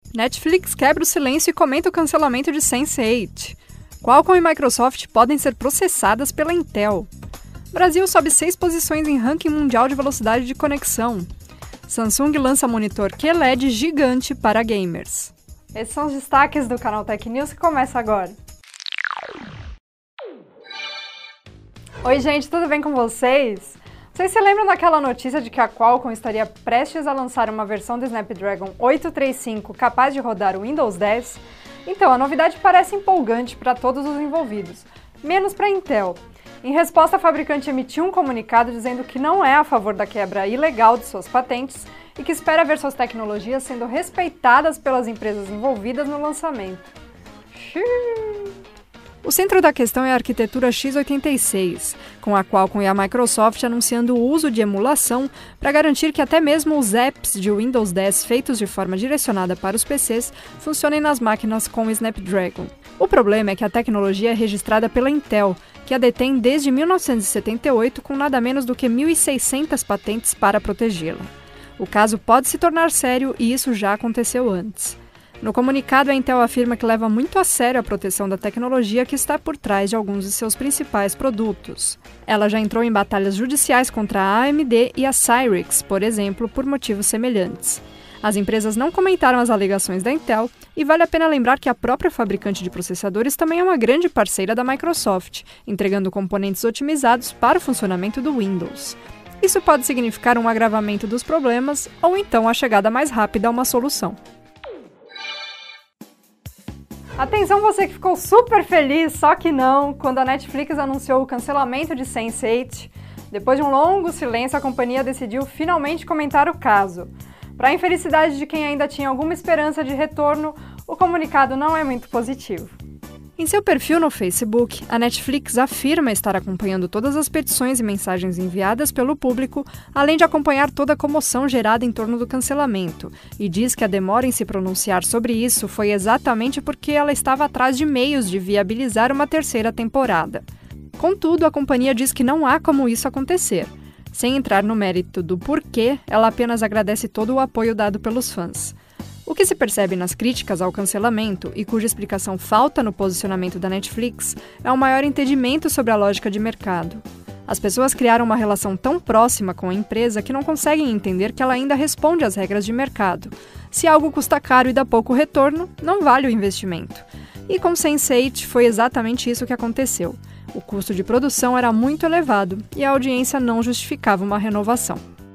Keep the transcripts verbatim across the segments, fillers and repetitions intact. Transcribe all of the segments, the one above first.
Netflix quebra o silêncio e comenta o cancelamento de sense eight. Qualcomm e Microsoft podem ser processadas pela Intel. Brasil sobe seis posições em ranking mundial de velocidade de conexão. Samsung lança monitor Q L E D gigante para gamers. Esses são os destaques do canal Tech News que começa agora. Oi gente, tudo bem com vocês? Vocês se lembram daquela notícia de que a Qualcomm estaria prestes a lançar uma versão do Snapdragon oitocentos e trinta e cinco capaz de rodar o Windows dez? Então, a novidade parece empolgante para todos os envolvidos, menos para a Intel. Em resposta, a fabricante emitiu um comunicado dizendo que não é a favor da quebra ilegal de suas patentes e que espera ver suas tecnologias sendo respeitadas pelas empresas envolvidas no lançamento. Xiii. O centro da questão é a arquitetura x oitenta e seis, com a Qualcomm e a Microsoft anunciando o uso de emulação para garantir que até mesmo os apps de Windows dez feitos de forma direcionada para os P Cs funcionem nas máquinas com o Snapdragon. O problema é que a tecnologia é registrada pela Intel, que a detém desde mil novecentos e setenta e oito com nada menos do que mil e seiscentas patentes para protegê-la. O caso pode se tornar sério e isso já aconteceu antes. No comunicado, a Intel afirma que leva muito a sério a proteção da tecnologia que está por trás de alguns de seus principais produtos. Ela já entrou em batalhas judiciais contra a A M D e a Cyrix, por exemplo, por motivos semelhantes. As empresas não comentaram as alegações da Intel e vale a pena lembrar que a própria fabricante de processadores também é uma grande parceira da Microsoft, entregando componentes otimizados para o funcionamento do Windows. Isso pode significar um agravamento dos problemas ou então a chegada mais rápida a uma solução. Atenção você que ficou super feliz, só que não, quando a Netflix anunciou o cancelamento de sense eight. Depois de um longo silêncio, a companhia decidiu finalmente comentar o caso. Para a infelicidade de quem ainda tinha alguma esperança de retorno, o comunicado não é muito positivo. Em seu perfil no Facebook, a Netflix afirma estar acompanhando todas as petições e mensagens enviadas pelo público, além de acompanhar toda a comoção gerada em torno do cancelamento, e diz que a demora em se pronunciar sobre isso foi exatamente porque ela estava atrás de meios de viabilizar uma terceira temporada. Contudo, a companhia diz que não há como isso acontecer. Sem entrar no mérito do porquê, ela apenas agradece todo o apoio dado pelos fãs. O que se percebe nas críticas ao cancelamento, e cuja explicação falta no posicionamento da Netflix, é um maior entendimento sobre a lógica de mercado. As pessoas criaram uma relação tão próxima com a empresa que não conseguem entender que ela ainda responde às regras de mercado. Se algo custa caro e dá pouco retorno, não vale o investimento. E com sense eight foi exatamente isso que aconteceu. O custo de produção era muito elevado e a audiência não justificava uma renovação.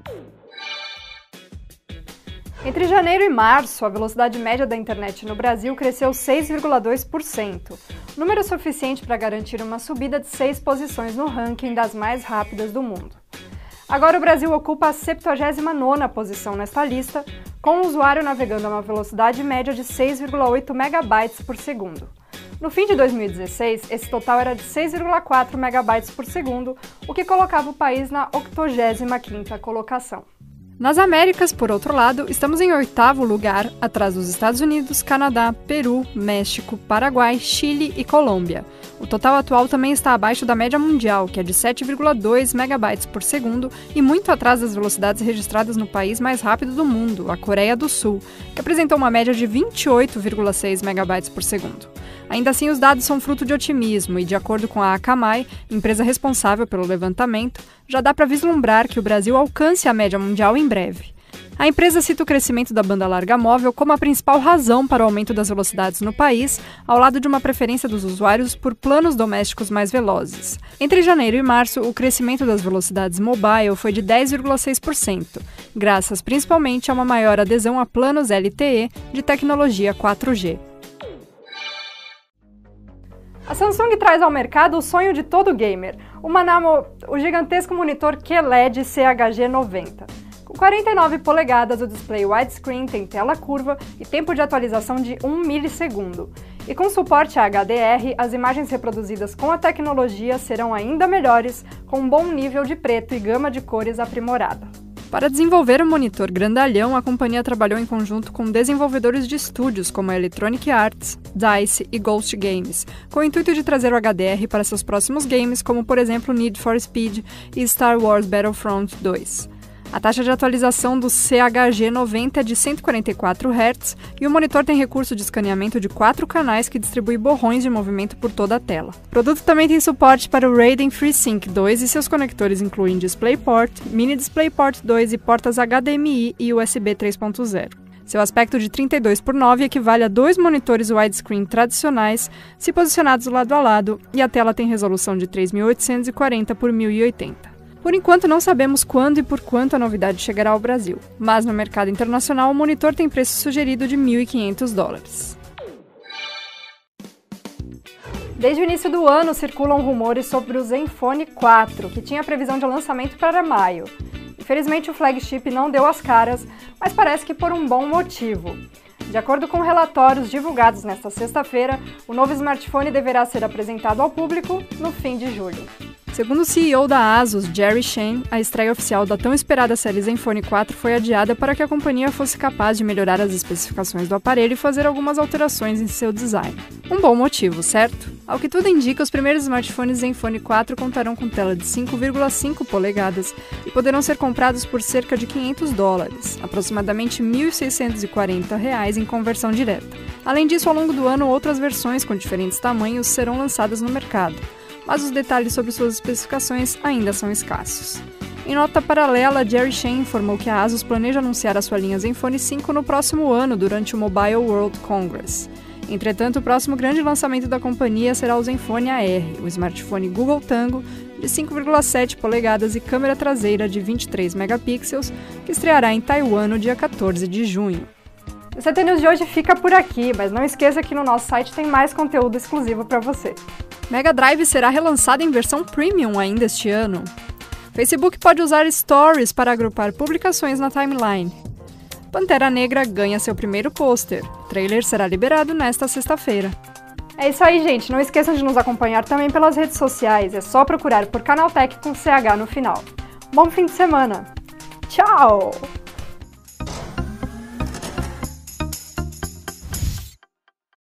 Entre janeiro e março, a velocidade média da internet no Brasil cresceu seis vírgula dois por cento, número suficiente para garantir uma subida de seis posições no ranking das mais rápidas do mundo. Agora o Brasil ocupa a septuagésima nona posição nesta lista, com o usuário navegando a uma velocidade média de seis vírgula oito megabytes por segundo. No fim de dois mil e dezesseis, esse total era de seis vírgula quatro megabytes por segundo, o que colocava o país na octogésima quinta colocação. Nas Américas, por outro lado, estamos em oitavo lugar, atrás dos Estados Unidos, Canadá, Peru, México, Paraguai, Chile e Colômbia. O total atual também está abaixo da média mundial, que é de sete vírgula dois megabytes por segundo e muito atrás das velocidades registradas no país mais rápido do mundo, a Coreia do Sul, que apresentou uma média de vinte e oito vírgula seis megabytes por segundo. Ainda assim, os dados são fruto de otimismo e, de acordo com a Akamai, empresa responsável pelo levantamento, já dá para vislumbrar que o Brasil alcance a média mundial em breve. A empresa cita o crescimento da banda larga móvel como a principal razão para o aumento das velocidades no país, ao lado de uma preferência dos usuários por planos domésticos mais velozes. Entre janeiro e março, o crescimento das velocidades mobile foi de dez vírgula seis por cento, graças principalmente a uma maior adesão a planos L T E de tecnologia quatro G. A Samsung traz ao mercado o sonho de todo gamer, o, Manamo, o gigantesco monitor Q L E D C H G noventa. Com quarenta e nove polegadas, o display widescreen tem tela curva e tempo de atualização de um milissegundo. E com suporte a H D R, as imagens reproduzidas com a tecnologia serão ainda melhores, com um bom nível de preto e gama de cores aprimorada. Para desenvolver o monitor grandalhão, a companhia trabalhou em conjunto com desenvolvedores de estúdios como a Electronic Arts, DICE e Ghost Games, com o intuito de trazer o H D R para seus próximos games, como por exemplo Need for Speed e Star Wars Battlefront dois. A taxa de atualização do C H G noventa é de cento e quarenta e quatro hertz e o monitor tem recurso de escaneamento de quatro canais que distribui borrões de movimento por toda a tela. O produto também tem suporte para o Radeon FreeSync dois e seus conectores incluem DisplayPort, Mini DisplayPort dois e portas H D M I e U S B três ponto zero. Seu aspecto de trinta e dois por nove equivale a dois monitores widescreen tradicionais se posicionados lado a lado e a tela tem resolução de três mil oitocentos e quarenta por mil e oitenta. Por enquanto, não sabemos quando e por quanto a novidade chegará ao Brasil, mas no mercado internacional o monitor tem preço sugerido de mil e quinhentos dólares. Desde o início do ano circulam rumores sobre o Zenfone quatro, que tinha previsão de lançamento para maio. Infelizmente o flagship não deu as caras, mas parece que por um bom motivo. De acordo com relatórios divulgados nesta sexta-feira, o novo smartphone deverá ser apresentado ao público no fim de julho. Segundo o C E O da Asus, Jerry Shen, a estreia oficial da tão esperada série Zenfone quatro foi adiada para que a companhia fosse capaz de melhorar as especificações do aparelho e fazer algumas alterações em seu design. Um bom motivo, certo? Ao que tudo indica, os primeiros smartphones Zenfone quatro contarão com tela de cinco vírgula cinco polegadas e poderão ser comprados por cerca de quinhentos dólares, aproximadamente mil seiscentos e quarenta reais em conversão direta. Além disso, ao longo do ano, outras versões com diferentes tamanhos serão lançadas no mercado, mas os detalhes sobre suas especificações ainda são escassos. Em nota paralela, Jerry Shen informou que a Asus planeja anunciar a sua linha Zenfone cinco no próximo ano, durante o Mobile World Congress. Entretanto, o próximo grande lançamento da companhia será o Zenfone A R, o smartphone Google Tango de cinco vírgula sete polegadas e câmera traseira de vinte e três megapixels, que estreará em Taiwan no dia quatorze de junho. O C T News de hoje fica por aqui, mas não esqueça que no nosso site tem mais conteúdo exclusivo para você. Mega Drive será relançado em versão Premium ainda este ano. Facebook pode usar Stories para agrupar publicações na timeline. Pantera Negra ganha seu primeiro pôster. O trailer será liberado nesta sexta-feira. É isso aí, gente. Não esqueçam de nos acompanhar também pelas redes sociais. É só procurar por Canaltech com C H no final. Bom fim de semana. Tchau!